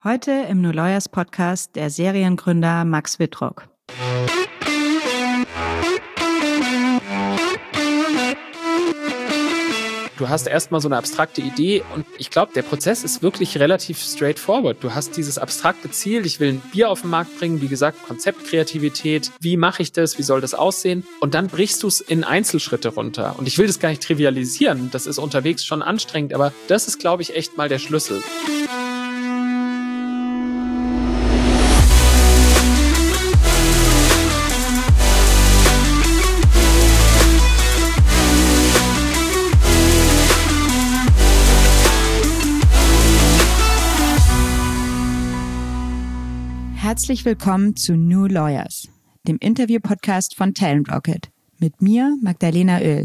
Heute im New Lawyers Podcast der Seriengründer Max Wittrock. Du hast erstmal so eine abstrakte Idee und ich glaube, der Prozess ist wirklich relativ straightforward. Du hast dieses abstrakte Ziel, ich will ein Bier auf den Markt bringen, wie gesagt, Konzeptkreativität, wie mache ich das, wie soll das aussehen? Und dann brichst du es in Einzelschritte runter. Und ich will das gar nicht trivialisieren, das ist unterwegs schon anstrengend, aber das ist, glaube ich, echt mal der Schlüssel. Herzlich willkommen zu New Lawyers, dem Interview-Podcast von Talent Rocket, mit mir, Magdalena Oehl.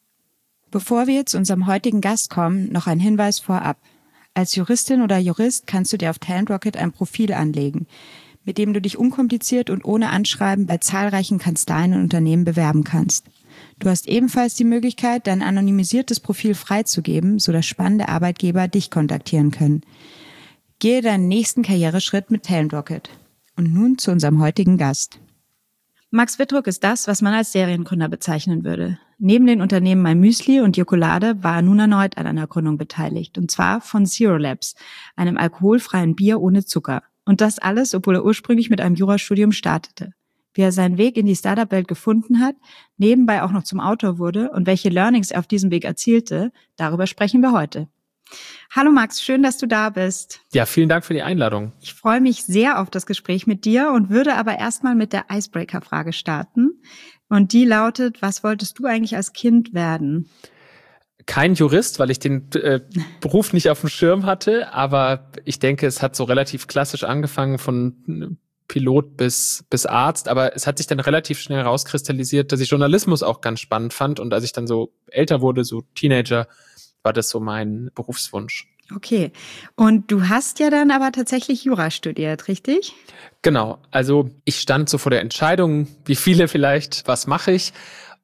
Bevor wir zu unserem heutigen Gast kommen, noch ein Hinweis vorab. Als Juristin oder Jurist kannst du dir auf Talent Rocket ein Profil anlegen, mit dem du dich unkompliziert und ohne Anschreiben bei zahlreichen Kanzleien und Unternehmen bewerben kannst. Du hast ebenfalls die Möglichkeit, dein anonymisiertes Profil freizugeben, sodass spannende Arbeitgeber dich kontaktieren können. Gehe deinen nächsten Karriereschritt mit Talent Rocket. Und nun zu unserem heutigen Gast. Max Wittrock ist das, was man als Seriengründer bezeichnen würde. Neben den Unternehmen MyMüsli und Jokolade war er nun erneut an einer Gründung beteiligt, und zwar von Zero Labs, einem alkoholfreien Bier ohne Zucker. Und das alles, obwohl er ursprünglich mit einem Jurastudium startete. Wie er seinen Weg in die Startup-Welt gefunden hat, nebenbei auch noch zum Autor wurde und welche Learnings er auf diesem Weg erzielte, darüber sprechen wir heute. Hallo Max, schön, dass du da bist. Ja, vielen Dank für die Einladung. Ich freue mich sehr auf das Gespräch mit dir und würde aber erstmal mit der Icebreaker-Frage starten. Und die lautet, was wolltest du eigentlich als Kind werden? Kein Jurist, weil ich den Beruf nicht auf dem Schirm hatte, aber ich denke, es hat so relativ klassisch angefangen von Pilot bis Arzt, aber es hat sich dann relativ schnell rauskristallisiert, dass ich Journalismus auch ganz spannend fand, und als ich dann so älter wurde, so Teenager, war das so mein Berufswunsch. Okay. Und du hast ja dann aber tatsächlich Jura studiert, richtig? Genau. Also ich stand so vor der Entscheidung, wie viele vielleicht, was mache ich?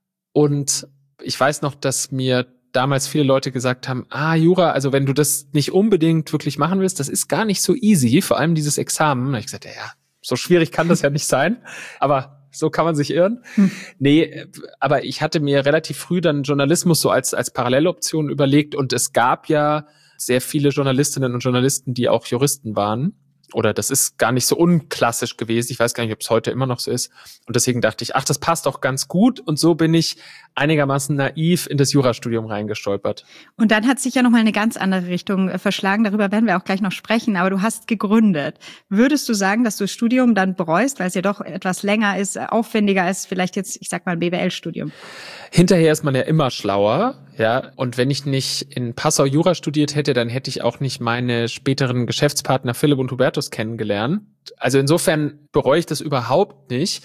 Und ich weiß noch, dass mir damals viele Leute gesagt haben, Jura, also wenn du das nicht unbedingt wirklich machen willst, das ist gar nicht so easy, vor allem dieses Examen. Da hab ich gesagt, ja, so schwierig kann das ja nicht sein, aber so kann man sich irren. Nee, aber ich hatte mir relativ früh dann Journalismus so als Paralleloption überlegt, und es gab ja sehr viele Journalistinnen und Journalisten, die auch Juristen waren. Oder das ist gar nicht so unklassisch gewesen. Ich weiß gar nicht, ob es heute immer noch so ist. Und deswegen dachte ich, das passt doch ganz gut. Und so bin ich einigermaßen naiv in das Jurastudium reingestolpert. Und dann hat sich ja nochmal eine ganz andere Richtung verschlagen. Darüber werden wir auch gleich noch sprechen. Aber du hast gegründet. Würdest du sagen, dass du das Studium dann bereust, weil es ja doch etwas länger ist, aufwendiger als vielleicht jetzt, ich sag mal, ein BWL-Studium? Hinterher ist man ja immer schlauer, ja. Und wenn ich nicht in Passau Jura studiert hätte, dann hätte ich auch nicht meine späteren Geschäftspartner Philipp und Hubertus kennengelernt. Also insofern bereue ich das überhaupt nicht.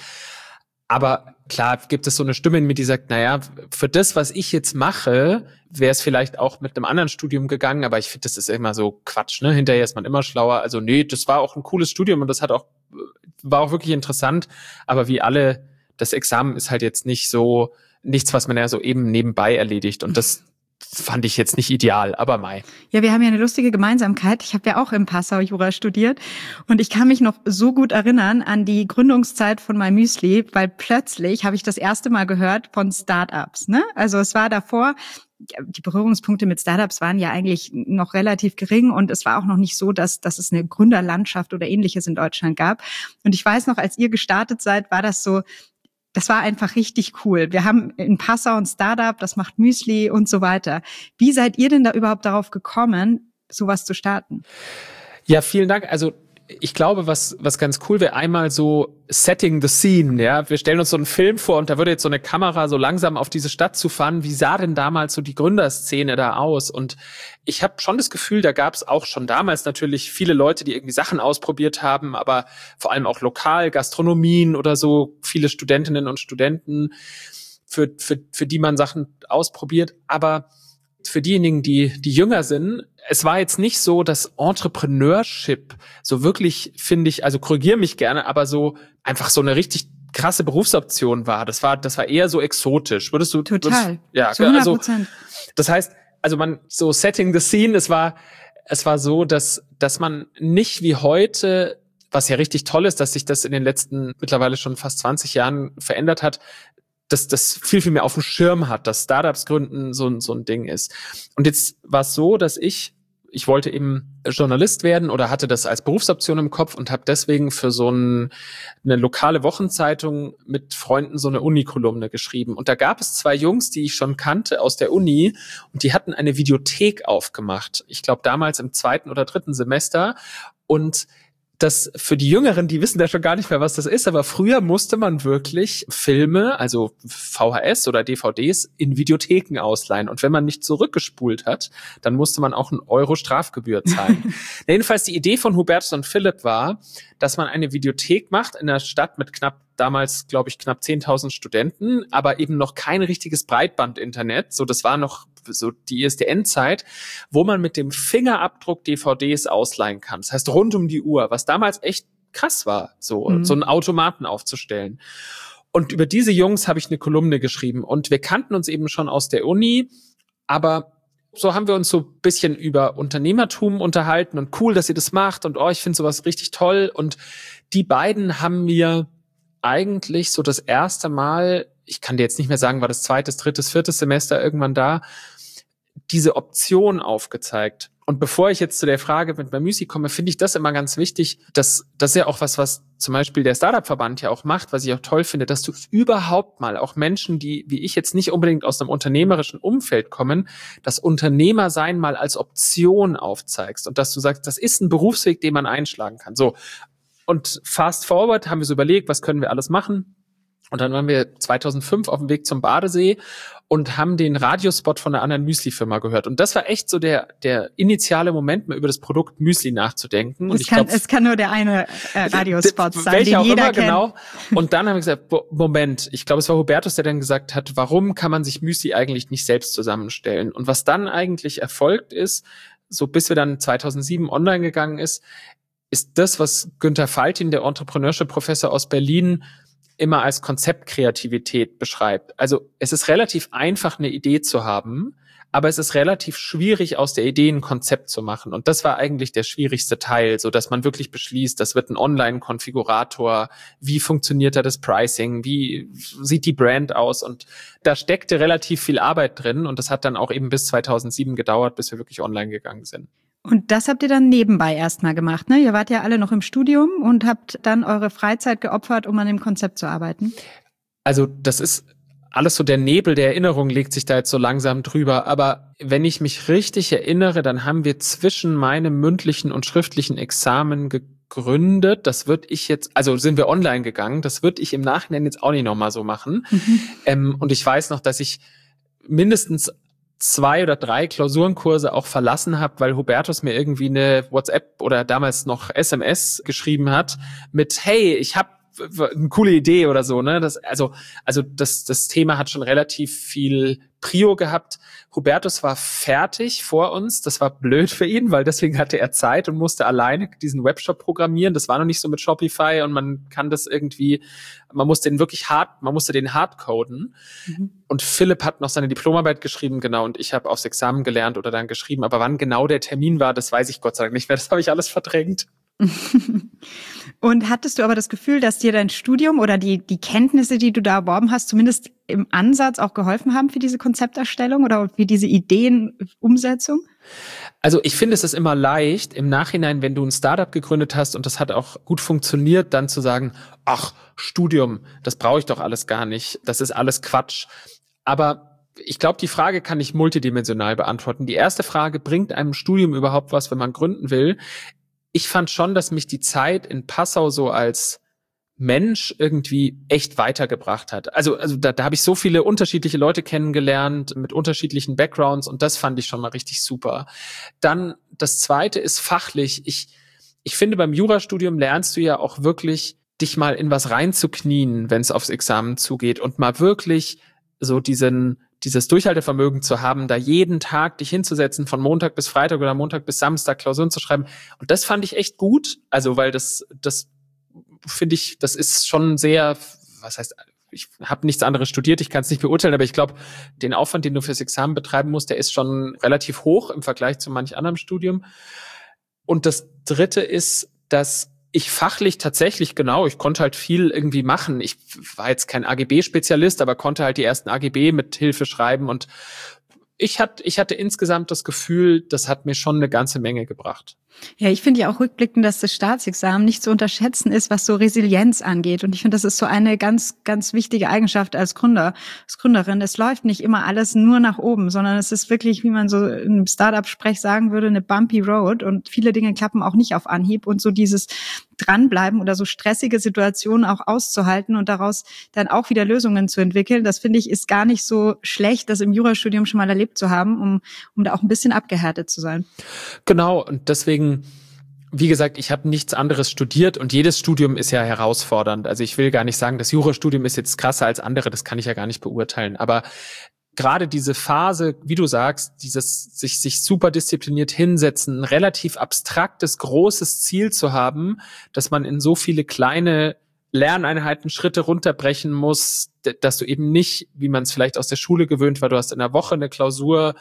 Aber klar gibt es so eine Stimme in mir, die sagt, für das, was ich jetzt mache, wäre es vielleicht auch mit einem anderen Studium gegangen. Aber ich finde, das ist immer so Quatsch, ne? Hinterher ist man immer schlauer. Also nee, das war auch ein cooles Studium und das war auch wirklich interessant. Aber wie alle, das Examen ist halt jetzt nicht so nichts, was man ja so eben nebenbei erledigt. Und das fand ich jetzt nicht ideal, aber mei. Ja, wir haben ja eine lustige Gemeinsamkeit. Ich habe ja auch in Passau Jura studiert und ich kann mich noch so gut erinnern an die Gründungszeit von MyMüsli, weil plötzlich habe ich das erste Mal gehört von Startups, ne? Also es war davor, die Berührungspunkte mit Startups waren ja eigentlich noch relativ gering und es war auch noch nicht so, dass es eine Gründerlandschaft oder Ähnliches in Deutschland gab. Und ich weiß noch, als ihr gestartet seid, war das so, das war einfach richtig cool. Wir haben in Passau ein Startup, das macht Müsli und so weiter. Wie seid ihr denn da überhaupt darauf gekommen, sowas zu starten? Ja, vielen Dank. Also ich glaube, was ganz cool wäre, einmal so setting the scene, ja. Wir stellen uns so einen Film vor und da würde jetzt so eine Kamera so langsam auf diese Stadt zu fahren. Wie sah denn damals so die Gründerszene da aus? Und ich habe schon das Gefühl, da gab es auch schon damals natürlich viele Leute, die irgendwie Sachen ausprobiert haben, aber vor allem auch lokal, Gastronomien oder so, viele Studentinnen und Studenten, für die man Sachen ausprobiert. Aber für diejenigen, die jünger sind, es war jetzt nicht so, dass Entrepreneurship so wirklich, finde ich, also korrigiere mich gerne, aber so einfach so eine richtig krasse Berufsoption war. Das war eher so exotisch. Würdest du? Total. Ja, zu 100%. Also, das heißt, also man so setting the scene, es war es war so, dass man nicht wie heute, was ja richtig toll ist, dass sich das in den letzten mittlerweile schon fast 20 Jahren verändert hat, dass das viel, viel mehr auf dem Schirm hat, dass Startups gründen so ein Ding ist. Und jetzt war es so, dass ich wollte eben Journalist werden oder hatte das als Berufsoption im Kopf und habe deswegen für so eine lokale Wochenzeitung mit Freunden so eine Uni-Kolumne geschrieben. Und da gab es 2 Jungs, die ich schon kannte aus der Uni, und die hatten eine Videothek aufgemacht. Ich glaube damals im 2. oder 3. Semester. Und das für die Jüngeren, die wissen da schon gar nicht mehr, was das ist, aber früher musste man wirklich Filme, also VHS oder DVDs, in Videotheken ausleihen. Und wenn man nicht zurückgespult hat, dann musste man auch 1 Euro Strafgebühr zahlen. Jedenfalls die Idee von Hubertus und Philipp war, dass man eine Videothek macht in einer Stadt mit damals, glaube ich, knapp 10.000 Studenten, aber eben noch kein richtiges Breitband-Internet. So, das war noch so die ISDN-Zeit, wo man mit dem Fingerabdruck DVDs ausleihen kann. Das heißt, rund um die Uhr, was damals echt krass war, so einen Automaten aufzustellen. Und über diese Jungs habe ich eine Kolumne geschrieben. Und wir kannten uns eben schon aus der Uni, aber so haben wir uns so ein bisschen über Unternehmertum unterhalten und cool, dass ihr das macht und ich finde sowas richtig toll. Und die beiden haben mir eigentlich so das erste Mal, ich kann dir jetzt nicht mehr sagen, war das 2., 3., 4. Semester irgendwann da, diese Option aufgezeigt. Und bevor ich jetzt zu der Frage mit Mamüsi komme, finde ich das immer ganz wichtig, dass das ja auch was zum Beispiel der Startup-Verband ja auch macht, was ich auch toll finde, dass du überhaupt mal auch Menschen, die wie ich jetzt nicht unbedingt aus einem unternehmerischen Umfeld kommen, das Unternehmersein mal als Option aufzeigst und dass du sagst, das ist ein Berufsweg, den man einschlagen kann. So. Und fast forward haben wir so überlegt, was können wir alles machen? Und dann waren wir 2005 auf dem Weg zum Badesee und haben den Radiospot von einer anderen Müsli-Firma gehört. Und das war echt so der initiale Moment, mal über das Produkt Müsli nachzudenken. Und es kann nur der eine Radiospot sein, welcher den auch jeder immer, kennt. genau. Und dann haben wir gesagt, Moment, ich glaube, es war Hubertus, der dann gesagt hat, warum kann man sich Müsli eigentlich nicht selbst zusammenstellen? Und was dann eigentlich erfolgt ist, so bis wir dann 2007 online gegangen ist das, was Günther Faltin, der Entrepreneurship-Professor aus Berlin, immer als Konzeptkreativität beschreibt. Also es ist relativ einfach, eine Idee zu haben, aber es ist relativ schwierig, aus der Idee ein Konzept zu machen. Und das war eigentlich der schwierigste Teil, so dass man wirklich beschließt, das wird ein Online-Konfigurator, wie funktioniert da das Pricing, wie sieht die Brand aus? Und da steckte relativ viel Arbeit drin und das hat dann auch eben bis 2007 gedauert, bis wir wirklich online gegangen sind. Und das habt ihr dann nebenbei erstmal gemacht, ne? Ihr wart ja alle noch im Studium und habt dann eure Freizeit geopfert, um an dem Konzept zu arbeiten. Also das ist alles so, der Nebel der Erinnerung legt sich da jetzt so langsam drüber. Aber wenn ich mich richtig erinnere, dann haben wir zwischen meinem mündlichen und schriftlichen Examen gegründet. Das würde ich jetzt, also sind wir online gegangen. Das würde ich im Nachhinein jetzt auch nicht nochmal so machen. Und ich weiß noch, dass ich mindestens 2 oder 3 Klausurenkurse auch verlassen habe, weil Hubertus mir irgendwie eine WhatsApp oder damals noch SMS geschrieben hat mit, hey, ich habe eine coole Idee oder so, ne? Das Thema hat schon relativ viel Prio gehabt. Hubertus war fertig vor uns. Das war blöd für ihn, weil deswegen hatte er Zeit und musste alleine diesen Webshop programmieren. Das war noch nicht so mit Shopify und man kann das irgendwie, man musste den hardcoden. Und Philipp hat noch seine Diplomarbeit geschrieben, genau, und ich habe aufs Examen gelernt oder dann geschrieben. Aber wann genau der Termin war, das weiß ich Gott sei Dank nicht mehr. Das habe ich alles verdrängt. Und hattest du aber das Gefühl, dass dir dein Studium oder die Kenntnisse, die du da erworben hast, zumindest im Ansatz auch geholfen haben für diese Konzepterstellung oder für diese Ideenumsetzung? Also ich finde, es ist immer leicht, im Nachhinein, wenn du ein Startup gegründet hast und das hat auch gut funktioniert, dann zu sagen, ach, Studium, das brauche ich doch alles gar nicht, das ist alles Quatsch. Aber ich glaube, die Frage kann ich multidimensional beantworten. Die erste Frage, bringt einem Studium überhaupt was, wenn man gründen will? Ich fand schon, dass mich die Zeit in Passau so als Mensch irgendwie echt weitergebracht hat. Also da habe ich so viele unterschiedliche Leute kennengelernt mit unterschiedlichen Backgrounds und das fand ich schon mal richtig super. Dann das Zweite ist fachlich. Ich finde, beim Jurastudium lernst du ja auch wirklich, dich mal in was reinzuknien, wenn es aufs Examen zugeht und mal wirklich so dieses Durchhaltevermögen zu haben, da jeden Tag dich hinzusetzen, von Montag bis Freitag oder Montag bis Samstag Klausuren zu schreiben. Und das fand ich echt gut. Also, weil das finde ich, das ist schon sehr, was heißt, ich habe nichts anderes studiert, ich kann es nicht beurteilen, aber ich glaube, den Aufwand, den du fürs Examen betreiben musst, der ist schon relativ hoch im Vergleich zu manch anderem Studium. Und das Dritte ist, dass ich fachlich tatsächlich, genau, ich konnte halt viel irgendwie machen. Ich war jetzt kein AGB-Spezialist, aber konnte halt die ersten AGB mit Hilfe schreiben und ich hatte insgesamt das Gefühl, das hat mir schon eine ganze Menge gebracht. Ja, ich finde ja auch rückblickend, dass das Staatsexamen nicht zu unterschätzen ist, was so Resilienz angeht. Und ich finde, das ist so eine ganz, ganz wichtige Eigenschaft als Gründer, als Gründerin. Es läuft nicht immer alles nur nach oben, sondern es ist wirklich, wie man so im Startup-Sprech sagen würde, eine bumpy road. Und viele Dinge klappen auch nicht auf Anhieb. Und so dieses Dranbleiben oder so stressige Situationen auch auszuhalten und daraus dann auch wieder Lösungen zu entwickeln, das finde ich, ist gar nicht so schlecht, das im Jurastudium schon mal erlebt zu haben, um da auch ein bisschen abgehärtet zu sein. Genau, und deswegen, wie gesagt, ich habe nichts anderes studiert und jedes Studium ist ja herausfordernd. Also ich will gar nicht sagen, das Jurastudium ist jetzt krasser als andere, das kann ich ja gar nicht beurteilen. Aber gerade diese Phase, wie du sagst, dieses sich super diszipliniert hinsetzen, ein relativ abstraktes, großes Ziel zu haben, dass man in so viele kleine Lerneinheiten, Schritte runterbrechen muss, dass du eben nicht, wie man es vielleicht aus der Schule gewöhnt war, du hast in der Woche eine Klausur,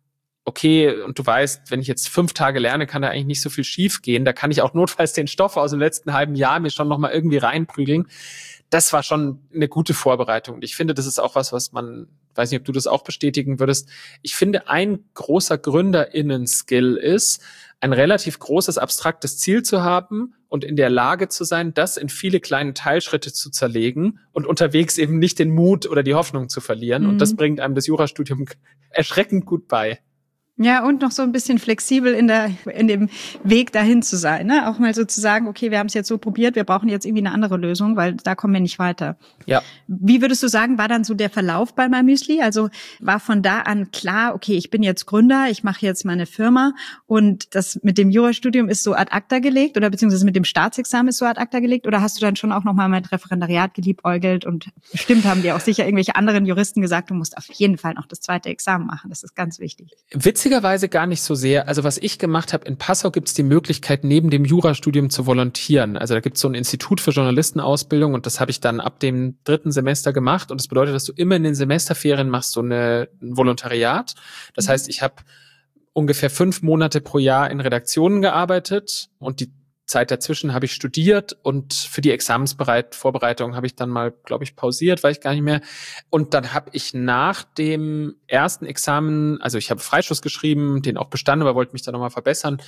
okay, und du weißt, wenn ich jetzt 5 Tage lerne, kann da eigentlich nicht so viel schief gehen. Da kann ich auch notfalls den Stoff aus dem letzten halben Jahr mir schon nochmal irgendwie reinprügeln. Das war schon eine gute Vorbereitung. Und ich finde, das ist auch was man, weiß nicht, ob du das auch bestätigen würdest. Ich finde, ein großer GründerInnen-Skill ist, ein relativ großes, abstraktes Ziel zu haben und in der Lage zu sein, das in viele kleine Teilschritte zu zerlegen und unterwegs eben nicht den Mut oder die Hoffnung zu verlieren. Und das bringt einem das Jurastudium erschreckend gut bei. Ja, und noch so ein bisschen flexibel in dem Weg dahin zu sein, ne? Auch mal so zu sagen, okay, wir haben es jetzt so probiert, wir brauchen jetzt irgendwie eine andere Lösung, weil da kommen wir nicht weiter. Ja. Wie würdest du sagen, war dann so der Verlauf bei MyMüsli? Also war von da an klar, okay, ich bin jetzt Gründer, ich mache jetzt meine Firma und das mit dem Jurastudium ist so ad acta gelegt oder beziehungsweise mit dem Staatsexamen ist so ad acta gelegt oder hast du dann schon auch nochmal mit Referendariat geliebäugelt und bestimmt haben dir auch sicher irgendwelche anderen Juristen gesagt, du musst auf jeden Fall noch das zweite Examen machen, das ist ganz wichtig. Witzigerweise gar nicht so sehr. Also was ich gemacht habe, in Passau gibt es die Möglichkeit, neben dem Jurastudium zu volontieren. Also da gibt es so ein Institut für Journalistenausbildung und das habe ich dann ab dem 3. Semester gemacht. Und das bedeutet, dass du immer in den Semesterferien machst so ein Volontariat. Das heißt, ich habe ungefähr 5 Monate pro Jahr in Redaktionen gearbeitet und die Zeit dazwischen habe ich studiert und für die Examensvorbereitung habe ich dann mal, glaube ich, pausiert, weiß ich gar nicht mehr. Und dann habe ich nach dem ersten Examen, also ich habe Freischuss geschrieben, den auch bestanden, aber wollte mich dann nochmal verbessern,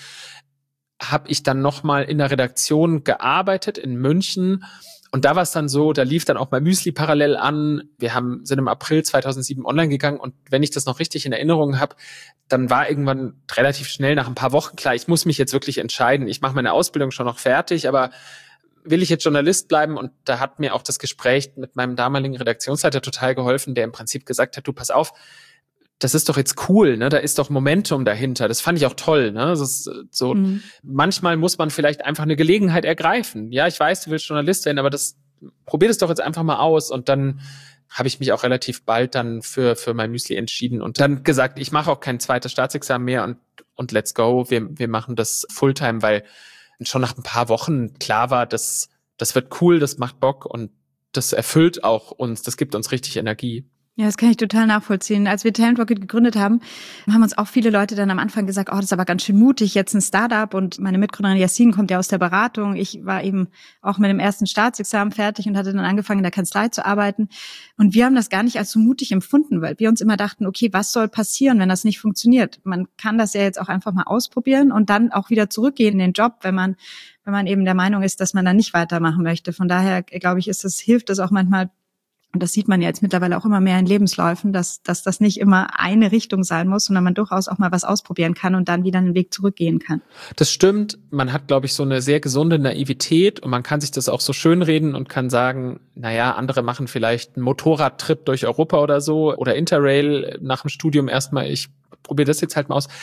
habe ich dann nochmal in der Redaktion gearbeitet in München. Und da war es dann so, da lief dann auch MyMüsli parallel an. Wir sind im April 2007 online gegangen und wenn ich das noch richtig in Erinnerung habe, dann war irgendwann relativ schnell nach ein paar Wochen klar, ich muss mich jetzt wirklich entscheiden. Ich mache meine Ausbildung schon noch fertig, aber will ich jetzt Journalist bleiben? Und da hat mir auch das Gespräch mit meinem damaligen Redaktionsleiter total geholfen, der im Prinzip gesagt hat, du pass auf, das ist doch jetzt cool, ne? Da ist doch Momentum dahinter. Das fand ich auch toll, ne? Das ist so, manchmal muss man vielleicht einfach eine Gelegenheit ergreifen. Ja, ich weiß, du willst Journalist werden, aber probier das doch jetzt einfach mal aus. Und dann habe ich mich auch relativ bald dann für MyMüsli entschieden und dann gesagt, ich mache auch kein zweites Staatsexamen mehr und let's go. Wir machen das Fulltime, weil schon nach ein paar Wochen klar war, das wird cool, das macht Bock und das erfüllt auch uns, das gibt uns richtig Energie. Ja, das kann ich total nachvollziehen. Als wir Talent Rocket gegründet haben, haben uns auch viele Leute dann am Anfang gesagt, oh, das ist aber ganz schön mutig, jetzt ein Startup. Und meine Mitgründerin Yassin kommt ja aus der Beratung. Ich war eben auch mit dem ersten Staatsexamen fertig und hatte dann angefangen, in der Kanzlei zu arbeiten. Und wir haben das gar nicht als so mutig empfunden, weil wir uns immer dachten, okay, was soll passieren, wenn das nicht funktioniert? Man kann das ja jetzt auch einfach mal ausprobieren und dann auch wieder zurückgehen in den Job, wenn man eben der Meinung ist, dass man dann nicht weitermachen möchte. Von daher, glaube ich, hilft es auch manchmal. Und das sieht man ja jetzt mittlerweile auch immer mehr in Lebensläufen, dass das nicht immer eine Richtung sein muss, sondern man durchaus auch mal was ausprobieren kann und dann wieder einen Weg zurückgehen kann. Das stimmt. Man hat, glaube ich, so eine sehr gesunde Naivität und man kann sich das auch so schönreden und kann sagen, naja, andere machen vielleicht einen Motorradtrip durch Europa oder so oder Interrail nach dem Studium erstmal. Ich probiere das jetzt halt mal aus.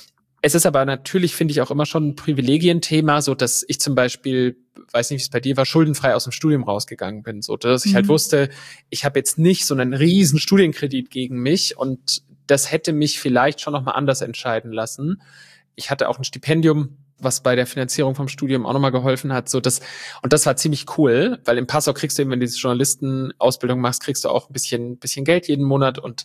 Es ist aber natürlich, finde ich, auch immer schon ein Privilegienthema, so dass ich zum Beispiel, weiß nicht, wie es bei dir war, schuldenfrei aus dem Studium rausgegangen bin, so dass ich halt wusste, ich habe jetzt nicht so einen riesen Studienkredit gegen mich und das hätte mich vielleicht schon noch mal anders entscheiden lassen. Ich hatte auch ein Stipendium was bei der Finanzierung vom Studium auch nochmal geholfen hat. Und das war ziemlich cool, weil im Passau kriegst du eben, wenn du diese Journalistenausbildung machst, kriegst du auch ein bisschen Geld jeden Monat. Und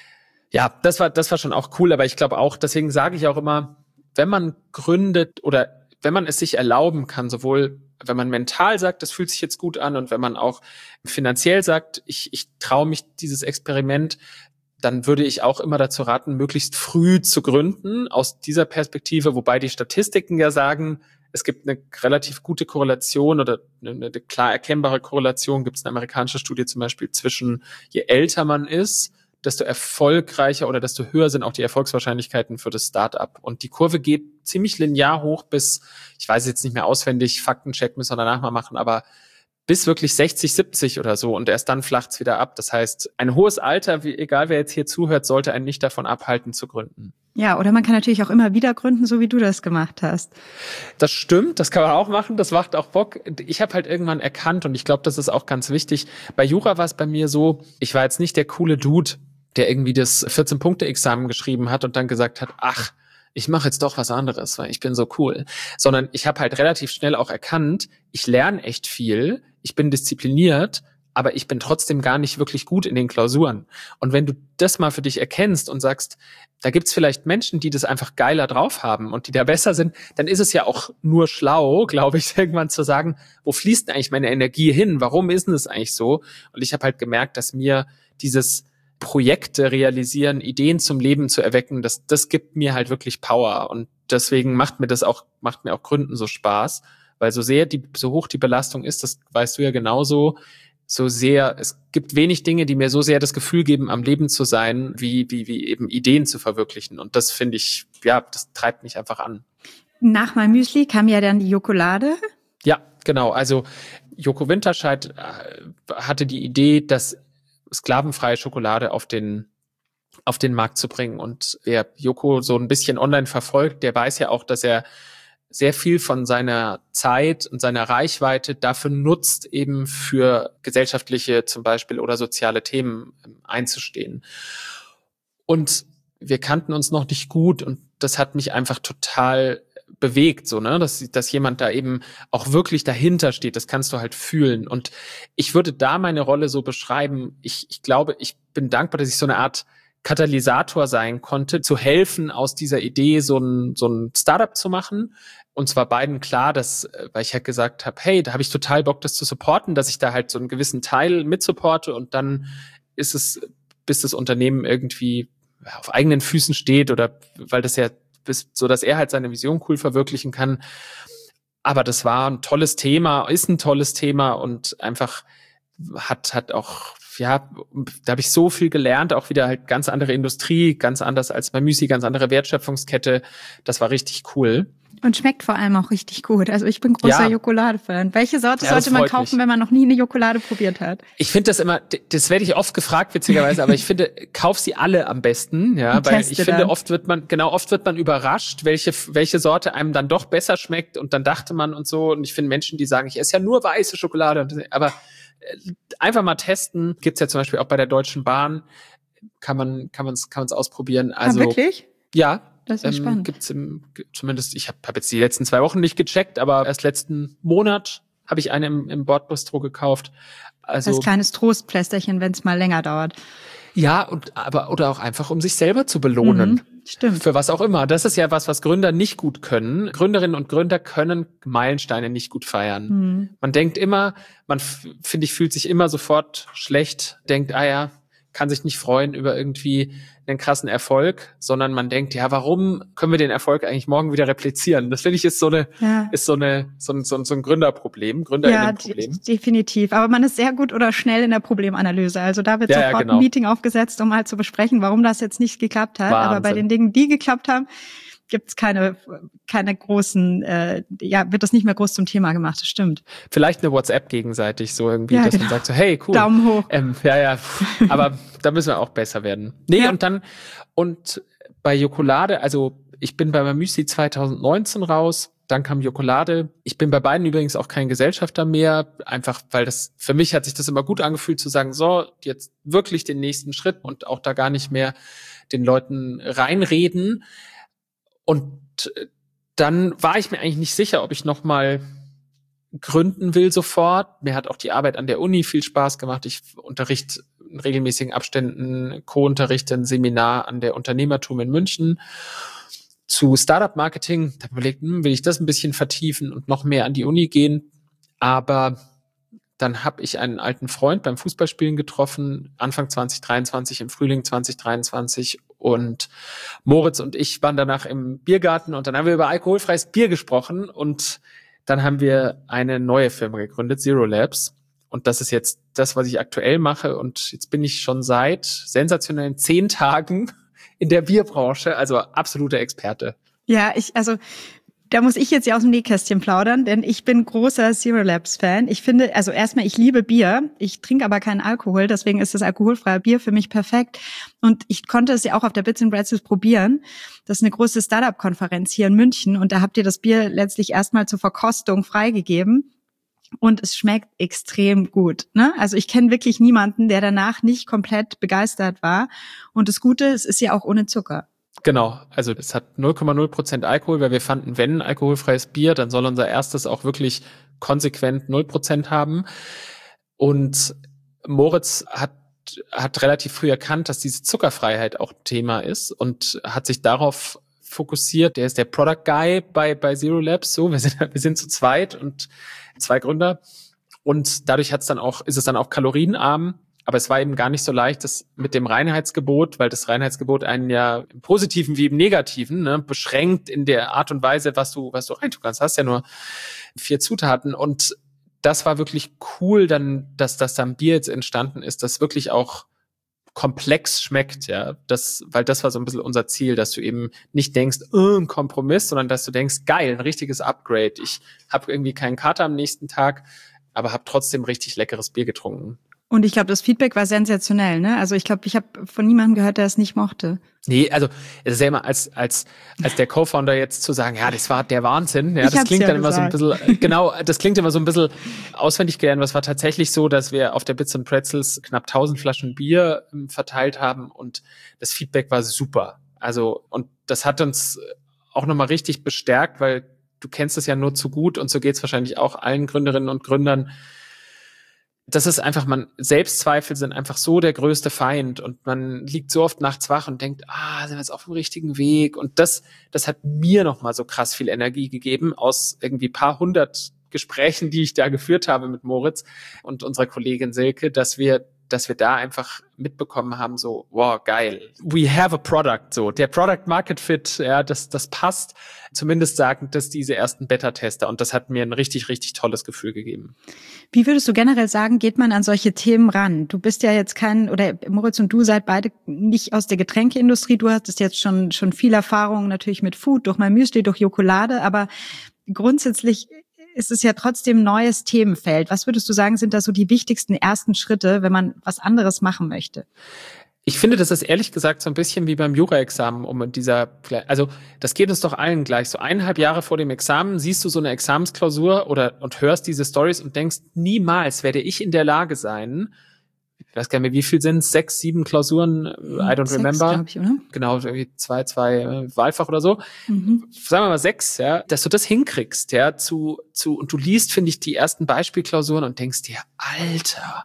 ja, das war schon auch cool. Aber ich glaube auch, deswegen sage ich auch immer, wenn man gründet oder wenn man es sich erlauben kann, sowohl wenn man mental sagt, das fühlt sich jetzt gut an, und wenn man auch finanziell sagt, ich traue mich dieses Experiment, dann würde ich auch immer dazu raten, möglichst früh zu gründen, aus dieser Perspektive, wobei die Statistiken ja sagen, es gibt eine relativ gute Korrelation oder eine klar erkennbare Korrelation, gibt es eine amerikanische Studie zum Beispiel, zwischen je älter man ist, desto erfolgreicher oder desto höher sind auch die Erfolgswahrscheinlichkeiten für das Startup. Und die Kurve geht ziemlich linear hoch bis, ich weiß jetzt nicht mehr auswendig, Faktencheck müssen wir danach mal machen, aber bis wirklich 60, 70 oder so, und erst dann flacht's wieder ab. Das heißt, ein hohes Alter, egal wer jetzt hier zuhört, sollte einen nicht davon abhalten zu gründen. Ja, oder man kann natürlich auch immer wieder gründen, so wie du das gemacht hast. Das stimmt, das kann man auch machen, das macht auch Bock. Ich habe halt irgendwann erkannt, und ich glaube, das ist auch ganz wichtig, bei Jura war es bei mir so, ich war jetzt nicht der coole Dude, der irgendwie das 14-Punkte-Examen geschrieben hat und dann gesagt hat, ach, ich mache jetzt doch was anderes, weil ich bin so cool. Sondern ich habe halt relativ schnell auch erkannt, ich lerne echt viel, ich bin diszipliniert, aber ich bin trotzdem gar nicht wirklich gut in den Klausuren. Und wenn du das mal für dich erkennst und sagst, da gibt's vielleicht Menschen, die das einfach geiler drauf haben und die da besser sind, dann ist es ja auch nur schlau, glaube ich, irgendwann zu sagen, wo fließt denn eigentlich meine Energie hin? Warum ist denn das eigentlich so? Und ich habe halt gemerkt, dass mir dieses Projekte realisieren, Ideen zum Leben zu erwecken, das gibt mir halt wirklich Power. Und deswegen macht mir auch Gründen so Spaß, weil so hoch die Belastung ist, das weißt du ja genauso, so sehr, es gibt wenig Dinge, die mir so sehr das Gefühl geben, am Leben zu sein, wie eben Ideen zu verwirklichen. Und das finde ich, ja, das treibt mich einfach an. Nach meinem Müsli kam ja dann die Jokolade. Ja, genau. Also Joko Winterscheid hatte die Idee, dass sklavenfreie Schokolade auf den Markt zu bringen. Und wer Joko so ein bisschen online verfolgt, der weiß ja auch, dass er sehr viel von seiner Zeit und seiner Reichweite dafür nutzt, eben für gesellschaftliche zum Beispiel oder soziale Themen einzustehen. Und wir kannten uns noch nicht gut, und das hat mich einfach total bewegt, so, ne, dass jemand da eben auch wirklich dahinter steht, das kannst du halt fühlen. Und ich würde da meine Rolle so beschreiben, ich glaube, ich bin dankbar, dass ich so eine Art Katalysator sein konnte, zu helfen, aus dieser Idee so ein Startup zu machen. Und zwar beiden klar, weil ich halt gesagt habe, hey, da habe ich total Bock, das zu supporten, dass ich da halt so einen gewissen Teil mitsupporte, und dann ist es, bis das Unternehmen irgendwie auf eigenen Füßen steht, oder weil das ja so, dass er halt seine Vision cool verwirklichen kann. Aber das war ein tolles Thema, ist ein tolles Thema, und einfach hat auch, ja, da habe ich so viel gelernt, auch wieder halt ganz andere Industrie, ganz anders als bei Müsli, ganz andere Wertschöpfungskette. Das war richtig cool. Und schmeckt vor allem auch richtig gut. Also ich bin großer Jokolade-Fan. Welche Sorte sollte man kaufen, wenn man noch nie eine Jokolade probiert hat? Ich finde das immer, das werde ich oft gefragt, witzigerweise, aber ich finde, kauf sie alle am besten, ja, weil ich finde, dann. oft wird man überrascht, welche Sorte einem dann doch besser schmeckt, und dann dachte man und so. Und ich finde Menschen, die sagen, ich esse ja nur weiße Schokolade, aber einfach mal testen. Gibt's ja zum Beispiel auch bei der Deutschen Bahn, kann man's ausprobieren. Also, wirklich? Ja. Das ist spannend. Gibt's zumindest, ich habe jetzt die letzten 2 Wochen nicht gecheckt, aber erst letzten Monat habe ich eine im Bordbistro gekauft. Also als kleines Trostplästerchen, wenn es mal länger dauert. Ja, oder auch einfach, um sich selber zu belohnen. Stimmt. Für was auch immer. Das ist ja was Gründer nicht gut können. Gründerinnen und Gründer können Meilensteine nicht gut feiern. Man denkt immer, fühlt sich immer sofort schlecht, denkt, kann sich nicht freuen über irgendwie einen krassen Erfolg, sondern man denkt, ja, warum können wir den Erfolg eigentlich morgen wieder replizieren? Das finde ich ist so ein Gründerproblem, Gründerinnenproblem. Ja, definitiv. Aber man ist sehr gut oder schnell in der Problemanalyse. Also da wird sofort ein Meeting aufgesetzt, um halt zu besprechen, warum das jetzt nicht geklappt hat. Wahnsinn. Aber bei den Dingen, die geklappt haben, gibt's keine großen, wird das nicht mehr groß zum Thema gemacht, das stimmt. Vielleicht eine WhatsApp gegenseitig, so irgendwie, dass man sagt so, hey, cool. Daumen hoch. Aber da müssen wir auch besser werden. Und bei Jokolade, also ich bin bei Müsli 2019 raus, dann kam Jokolade. Ich bin bei beiden übrigens auch kein Gesellschafter mehr, einfach weil für mich hat sich das immer gut angefühlt zu sagen, so, jetzt wirklich den nächsten Schritt und auch da gar nicht mehr den Leuten reinreden. Und dann war ich mir eigentlich nicht sicher, ob ich nochmal gründen will sofort. Mir hat auch die Arbeit an der Uni viel Spaß gemacht. Ich unterrichte in regelmäßigen Abständen, co-unterrichte ein Seminar an der Unternehmertum in München zu Startup-Marketing. Da habe ich überlegt, will ich das ein bisschen vertiefen und noch mehr an die Uni gehen. Aber dann habe ich einen alten Freund beim Fußballspielen getroffen, Anfang 2023, im Frühling 2023. Und Moritz und ich waren danach im Biergarten und dann haben wir über alkoholfreies Bier gesprochen und dann haben wir eine neue Firma gegründet, Zero Labs. Und das ist jetzt das, was ich aktuell mache. Und jetzt bin ich schon seit sensationellen 10 Tagen in der Bierbranche, also absoluter Experte. Ja, da muss ich jetzt ja aus dem Nähkästchen plaudern, denn ich bin großer Zero Labs Fan. Ich finde, also erstmal, ich liebe Bier. Ich trinke aber keinen Alkohol, deswegen ist das alkoholfreie Bier für mich perfekt. Und ich konnte es ja auch auf der Bits & Pretzels probieren. Das ist eine große Startup-Konferenz hier in München und da habt ihr das Bier letztlich erstmal zur Verkostung freigegeben. Und es schmeckt extrem gut, ne? Also ich kenne wirklich niemanden, der danach nicht komplett begeistert war. Und das Gute, es ist ja auch ohne Zucker. Genau, also es hat 0,0% Alkohol, weil wir fanden, wenn alkoholfreies Bier, dann soll unser erstes auch wirklich konsequent 0% haben. Und Moritz hat relativ früh erkannt, dass diese Zuckerfreiheit auch Thema ist und hat sich darauf fokussiert. Der ist der Product Guy bei Zero Labs. So, wir sind zu zweit und 2 Gründer. Und dadurch ist es dann auch kalorienarm. Aber es war eben gar nicht so leicht, das mit dem Reinheitsgebot, weil das Reinheitsgebot einen ja im Positiven wie im Negativen, ne, beschränkt in der Art und Weise, was du reintun kannst. Du hast ja nur 4 Zutaten. Und das war wirklich cool, dann, dass das dann Bier jetzt entstanden ist, das wirklich auch komplex schmeckt, ja. Weil das war so ein bisschen unser Ziel, dass du eben nicht denkst, ein Kompromiss, sondern dass du denkst, geil, ein richtiges Upgrade. Ich habe irgendwie keinen Kater am nächsten Tag, aber habe trotzdem richtig leckeres Bier getrunken. Und ich glaube, das Feedback war sensationell, ne? Also ich glaube, ich habe von niemandem gehört, der es nicht mochte. Nee, also es ist ja immer als der Co-Founder jetzt zu sagen, ja, das war der Wahnsinn. Ja, das klingt dann immer so ein bisschen, genau, das klingt immer so ein bisschen auswendig gelernt. Was war tatsächlich so, dass wir auf der Bits & Pretzels knapp 1000 Flaschen Bier verteilt haben und das Feedback war super. Also, und das hat uns auch nochmal richtig bestärkt, weil du kennst es ja nur zu gut und so geht's wahrscheinlich auch allen Gründerinnen und Gründern. Das ist einfach, Selbstzweifel sind einfach so der größte Feind und man liegt so oft nachts wach und denkt, sind wir jetzt auf dem richtigen Weg? Und das hat mir nochmal so krass viel Energie gegeben aus irgendwie paar hundert Gesprächen, die ich da geführt habe mit Moritz und unserer Kollegin Silke, dass wir da einfach mitbekommen haben, so, wow, geil. We have a product, so. Der Product Market Fit, ja, das passt. Zumindest sagen das diese ersten Beta-Tester und das hat mir ein richtig, richtig tolles Gefühl gegeben. Wie würdest du generell sagen, geht man an solche Themen ran? Du bist ja jetzt Moritz und du seid beide nicht aus der Getränkeindustrie. Du hattest jetzt schon viel Erfahrung natürlich mit Food, durch mein Müsli, durch Jokolade, aber grundsätzlich ist es ja trotzdem ein neues Themenfeld. Was würdest du sagen, sind da so die wichtigsten ersten Schritte, wenn man was anderes machen möchte? Ich finde, das ist ehrlich gesagt so ein bisschen wie beim Jura-Examen, also das geht uns doch allen gleich. So 1,5 Jahre vor dem Examen siehst du so eine Examensklausur und hörst diese Stories und denkst, niemals werde ich in der Lage sein, ich weiß gar nicht mehr, wie viel sind es, 6, 7 Klausuren, I don't 6, remember. Glaub ich, oder? Genau, irgendwie 2 Wahlfach oder so. Sagen wir mal 6, ja, dass du das hinkriegst, ja, und du liest, finde ich, die ersten Beispielklausuren und denkst dir, Alter,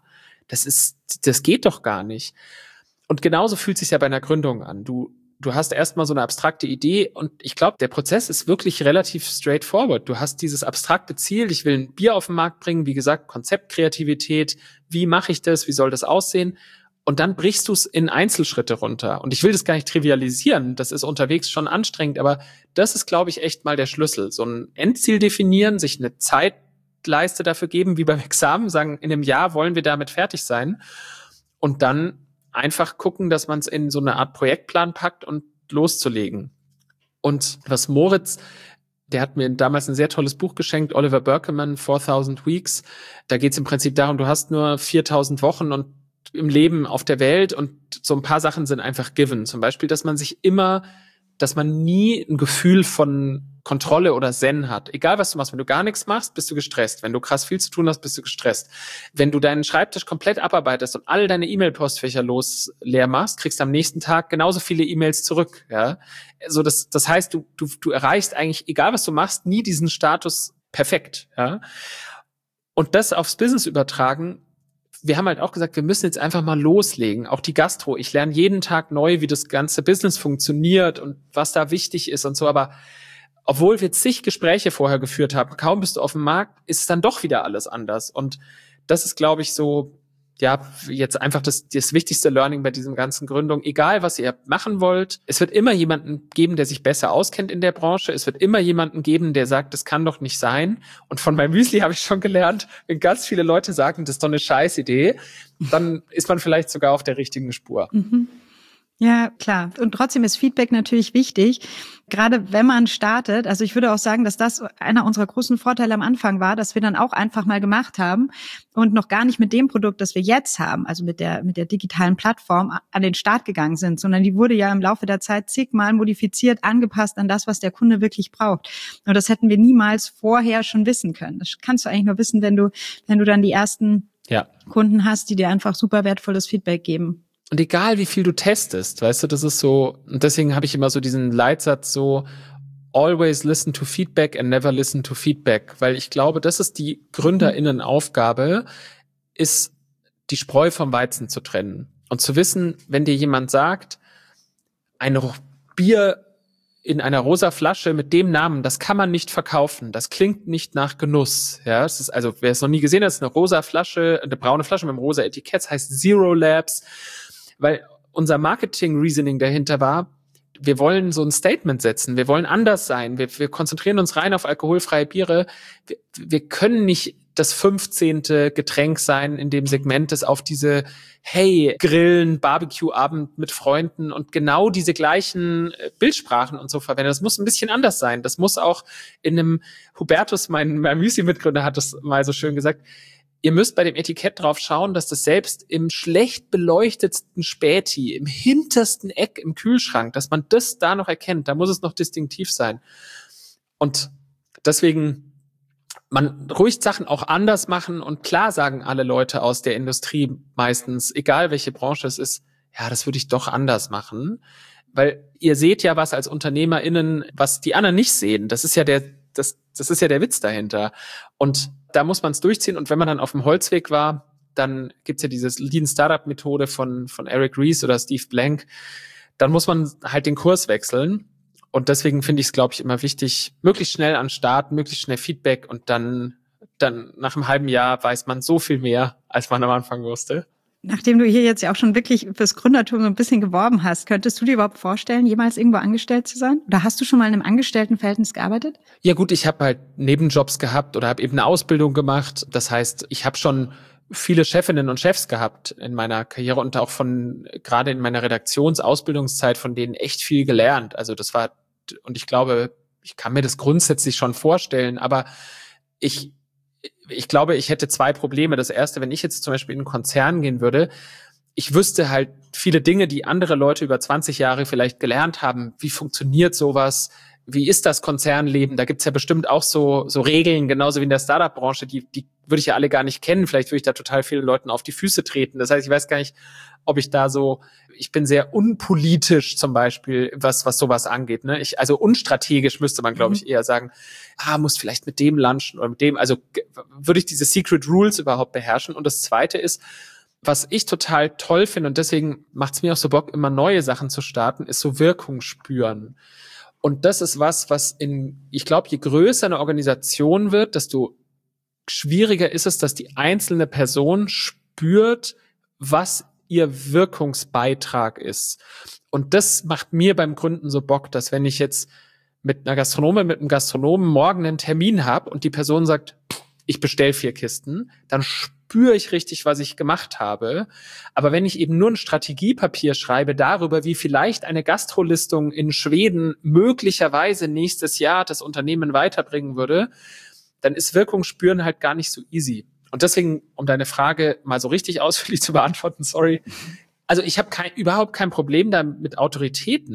das geht doch gar nicht. Und genauso fühlt es sich ja bei einer Gründung an. Du hast erstmal so eine abstrakte Idee und ich glaube, der Prozess ist wirklich relativ straightforward. Du hast dieses abstrakte Ziel, ich will ein Bier auf den Markt bringen, wie gesagt, Konzeptkreativität, wie mache ich das, wie soll das aussehen? Und dann brichst du es in Einzelschritte runter. Und ich will das gar nicht trivialisieren, das ist unterwegs schon anstrengend, aber das ist, glaube ich, echt mal der Schlüssel. So ein Endziel definieren, sich eine Zeitleiste dafür geben, wie beim Examen, sagen, in einem Jahr wollen wir damit fertig sein. Und dann einfach gucken, dass man es in so eine Art Projektplan packt und loszulegen. Und was Moritz, der hat mir damals ein sehr tolles Buch geschenkt, Oliver Burkeman, 4000 Weeks. Da geht es im Prinzip darum, du hast nur 4000 Wochen und im Leben auf der Welt und so ein paar Sachen sind einfach given. Zum Beispiel, dass man sich immer dass man nie ein Gefühl von Kontrolle oder Zen hat. Egal, was du machst. Wenn du gar nichts machst, bist du gestresst. Wenn du krass viel zu tun hast, bist du gestresst. Wenn du deinen Schreibtisch komplett abarbeitest und all deine E-Mail-Postfächer leer machst, kriegst du am nächsten Tag genauso viele E-Mails zurück. Ja, also das heißt, du erreichst eigentlich, egal was du machst, nie diesen Status perfekt. Ja, und das aufs Business übertragen. Wir haben halt auch gesagt, wir müssen jetzt einfach mal loslegen. Auch die Gastro. Ich lerne jeden Tag neu, wie das ganze Business funktioniert und was da wichtig ist und so. Aber obwohl wir zig Gespräche vorher geführt haben, kaum bist du auf dem Markt, ist es dann doch wieder alles anders. Und das ist, glaube ich, so, ja, jetzt einfach das wichtigste Learning bei diesem ganzen Gründung. Egal, was ihr machen wollt, es wird immer jemanden geben, der sich besser auskennt in der Branche. Es wird immer jemanden geben, der sagt, das kann doch nicht sein. Und von meinem Müsli habe ich schon gelernt, wenn ganz viele Leute sagen, das ist doch eine Scheißidee, dann ist man vielleicht sogar auf der richtigen Spur. Mhm. Ja, klar. Und trotzdem ist Feedback natürlich wichtig, gerade wenn man startet. Also ich würde auch sagen, dass das einer unserer großen Vorteile am Anfang war, dass wir dann auch einfach mal gemacht haben und noch gar nicht mit dem Produkt, das wir jetzt haben, also mit der digitalen Plattform an den Start gegangen sind, sondern die wurde ja im Laufe der Zeit zigmal modifiziert, angepasst an das, was der Kunde wirklich braucht. Und das hätten wir niemals vorher schon wissen können. Das kannst du eigentlich nur wissen, wenn du dann die ersten Kunden hast, die dir einfach super wertvolles Feedback geben. Und egal, wie viel du testest, weißt du, das ist so, und deswegen habe ich immer so diesen Leitsatz so, always listen to feedback and never listen to feedback, weil ich glaube, das ist die GründerInnen-Aufgabe, ist die Spreu vom Weizen zu trennen und zu wissen, wenn dir jemand sagt, ein Bier in einer rosa Flasche mit dem Namen, das kann man nicht verkaufen, das klingt nicht nach Genuss, ja, es ist, also, wer es noch nie gesehen hat, ist eine rosa Flasche, eine braune Flasche mit einem rosa Etikett, heißt Zero Labs, weil unser Marketing-Reasoning dahinter war, wir wollen so ein Statement setzen, wir wollen anders sein, wir konzentrieren uns rein auf alkoholfreie Biere, wir können nicht das 15. Getränk sein in dem Segment, das auf diese, hey, Grillen, Barbecue-Abend mit Freunden und genau diese gleichen Bildsprachen und so verwenden. Das muss ein bisschen anders sein. Das muss auch in einem, Hubertus, mein Müsli-Mitgründer, hat das mal so schön gesagt, ihr müsst bei dem Etikett drauf schauen, dass das selbst im schlecht beleuchtetsten Späti, im hintersten Eck im Kühlschrank, dass man das da noch erkennt. Da muss es noch distinktiv sein. Und deswegen, man ruhig Sachen auch anders machen und klar sagen alle Leute aus der Industrie meistens, egal welche Branche es ist, ja, das würde ich doch anders machen. Weil ihr seht ja was als UnternehmerInnen, was die anderen nicht sehen. Das ist ja das ist ja der Witz dahinter. Und da muss man es durchziehen. Und wenn man dann auf dem Holzweg war, dann gibt's ja diese Lean Startup Methode von Eric Ries oder Steve Blank. Dann muss man halt den Kurs wechseln. Und deswegen finde ich es, glaube ich, immer wichtig, möglichst schnell an Start, möglichst schnell Feedback und dann nach einem halben Jahr weiß man so viel mehr, als man am Anfang wusste. Nachdem du hier jetzt ja auch schon wirklich fürs Gründertum so ein bisschen geworben hast, könntest du dir überhaupt vorstellen, jemals irgendwo angestellt zu sein? Oder hast du schon mal in einem Angestelltenverhältnis gearbeitet? Ja gut, ich habe halt Nebenjobs gehabt oder habe eben eine Ausbildung gemacht. Das heißt, ich habe schon viele Chefinnen und Chefs gehabt in meiner Karriere und auch gerade in meiner Redaktionsausbildungszeit von denen echt viel gelernt. Also das war, und ich glaube, ich kann mir das grundsätzlich schon vorstellen, aber ich glaube, ich hätte zwei Probleme. Das erste, wenn ich jetzt zum Beispiel in einen Konzern gehen würde, ich wüsste halt viele Dinge, die andere Leute über 20 Jahre vielleicht gelernt haben. Wie funktioniert sowas? Wie ist das Konzernleben? Da gibt's ja bestimmt auch so Regeln, genauso wie in der Startup-Branche, die würde ich ja alle gar nicht kennen. Vielleicht würde ich da total vielen Leuten auf die Füße treten. Das heißt, ich weiß gar nicht, ob ich da ich bin sehr unpolitisch zum Beispiel, was sowas angeht. Ne? Also unstrategisch müsste man, glaube ich, eher sagen, muss vielleicht mit dem lunchen oder mit dem. Also würde ich diese Secret Rules überhaupt beherrschen? Und das Zweite ist, was ich total toll finde, und deswegen macht es mir auch so Bock, immer neue Sachen zu starten, ist so Wirkung spüren. Und das ist was ich glaube, je größer eine Organisation wird, desto schwieriger ist es, dass die einzelne Person spürt, was ihr Wirkungsbeitrag ist. Und das macht mir beim Gründen so Bock, dass wenn ich jetzt mit einem Gastronomen morgen einen Termin habe und die Person sagt, ich bestelle 4 Kisten, dann spüre ich richtig, was ich gemacht habe. Aber wenn ich eben nur ein Strategiepapier schreibe darüber, wie vielleicht eine Gastrolistung in Schweden möglicherweise nächstes Jahr das Unternehmen weiterbringen würde, dann ist Wirkung spüren halt gar nicht so easy. Und deswegen, um deine Frage mal so richtig ausführlich zu beantworten, sorry. Also ich habe überhaupt kein Problem da mit Autoritäten.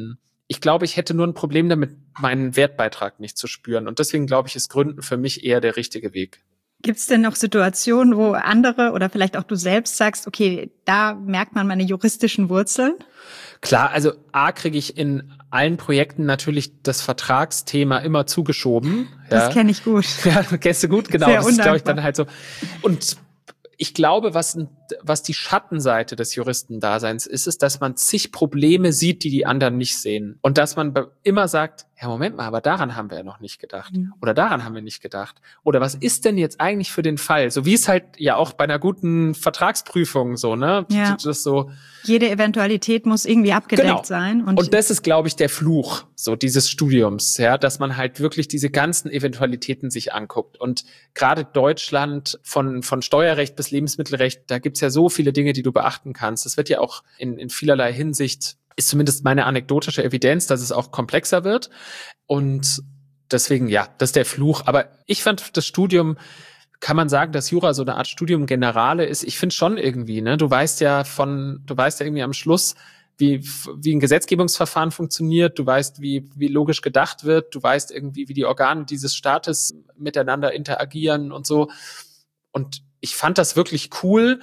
ich glaube, ich hätte nur ein Problem damit, meinen Wertbeitrag nicht zu spüren. Und deswegen glaube ich, ist Gründen für mich eher der richtige Weg. Gibt es denn noch Situationen, wo andere oder vielleicht auch du selbst sagst, okay, da merkt man meine juristischen Wurzeln? Klar, also kriege ich in allen Projekten natürlich das Vertragsthema immer zugeschoben. Das kenne ich gut. Ja, kennst du gut, genau. Sehr das ist, glaube ich, dann halt so. Und ich glaube, was die Schattenseite des Juristendaseins ist, dass man zig Probleme sieht, die anderen nicht sehen. Und dass man immer sagt, ja, Moment mal, aber daran haben wir ja noch nicht gedacht. Oder daran haben wir nicht gedacht. Oder was ist denn jetzt eigentlich für den Fall? So wie es halt ja auch bei einer guten Vertragsprüfung so, ne? Ja. Das so. Jede Eventualität muss irgendwie abgedeckt sein. Und das ist, glaube ich, der Fluch so dieses Studiums, ja, dass man halt wirklich diese ganzen Eventualitäten sich anguckt. Und gerade Deutschland von Steuerrecht bis Lebensmittelrecht, da gibt's ja so viele Dinge, die du beachten kannst. Das wird ja auch in vielerlei Hinsicht, ist zumindest meine anekdotische Evidenz, dass es auch komplexer wird. Und deswegen, ja, das ist der Fluch. Aber ich fand das Studium, kann man sagen, dass Jura so eine Art Studium Generale ist? Ich finde schon irgendwie, ne? Du weißt ja irgendwie am Schluss, wie ein Gesetzgebungsverfahren funktioniert, du weißt, wie logisch gedacht wird, du weißt irgendwie, wie die Organe dieses Staates miteinander interagieren und so. Und ich fand das wirklich cool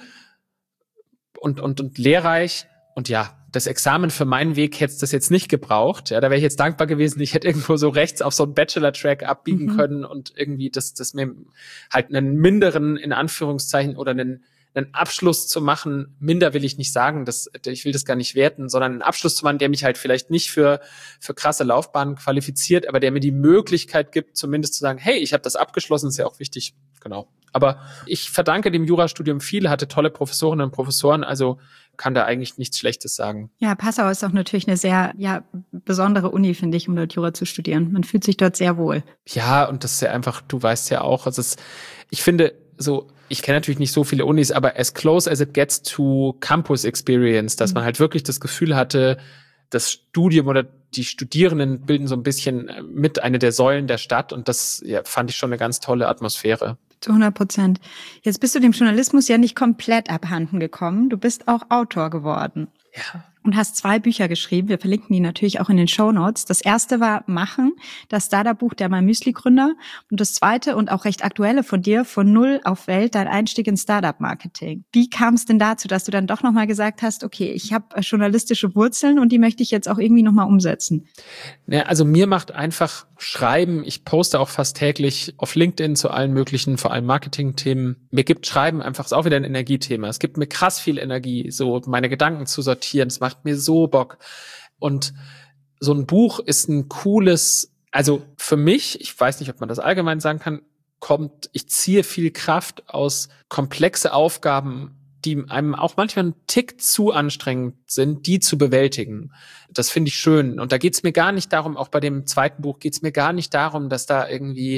und lehrreich. Und ja, das Examen für meinen Weg hätte es das jetzt nicht gebraucht. Ja, da wäre ich jetzt dankbar gewesen. Ich hätte irgendwo so rechts auf so einen Bachelor-Track abbiegen können und irgendwie das mir halt einen minderen, in Anführungszeichen, oder einen Abschluss zu machen. Minder will ich nicht sagen, ich will das gar nicht werten, sondern einen Abschluss zu machen, der mich halt vielleicht nicht für krasse Laufbahnen qualifiziert, aber der mir die Möglichkeit gibt, zumindest zu sagen, hey, ich habe das abgeschlossen, ist ja auch wichtig. Genau. Aber ich verdanke dem Jurastudium viel, hatte tolle Professorinnen und Professoren, also kann da eigentlich nichts Schlechtes sagen. Ja, Passau ist auch natürlich eine sehr besondere Uni, finde ich, um dort Jura zu studieren. Man fühlt sich dort sehr wohl. Ja, und das ist ja einfach, du weißt ja auch, ich finde so, ich kenne natürlich nicht so viele Unis, aber as close as it gets to Campus Experience, dass man halt wirklich das Gefühl hatte, das Studium oder die Studierenden bilden so ein bisschen mit eine der Säulen der Stadt, und das fand ich schon eine ganz tolle Atmosphäre. Zu 100%. Jetzt bist du dem Journalismus ja nicht komplett abhanden gekommen. Du bist auch Autor geworden. Ja. Und hast 2 Bücher geschrieben. Wir verlinken die natürlich auch in den Shownotes. Das erste war Machen, das Startup-Buch der My Müsli-Gründer. Und das zweite und auch recht aktuelle von dir, von Null auf Welt, dein Einstieg in Startup-Marketing. Wie kam es denn dazu, dass du dann doch nochmal gesagt hast, okay, ich habe journalistische Wurzeln und die möchte ich jetzt auch irgendwie nochmal umsetzen? Ja, also mir macht einfach Schreiben, ich poste auch fast täglich auf LinkedIn zu allen möglichen, vor allem Marketing-Themen. Mir gibt Schreiben einfach, ist auch wieder ein Energiethema. Es gibt mir krass viel Energie, so meine Gedanken zu sortieren. Es macht mir so Bock. Und so ein Buch ist ein cooles, also für mich, ich weiß nicht, ob man das allgemein sagen kann, ich ziehe viel Kraft aus komplexe Aufgaben, die einem auch manchmal einen Tick zu anstrengend sind, die zu bewältigen. Das finde ich schön. Und da geht's mir gar nicht darum, auch bei dem zweiten Buch geht's mir gar nicht darum, dass da irgendwie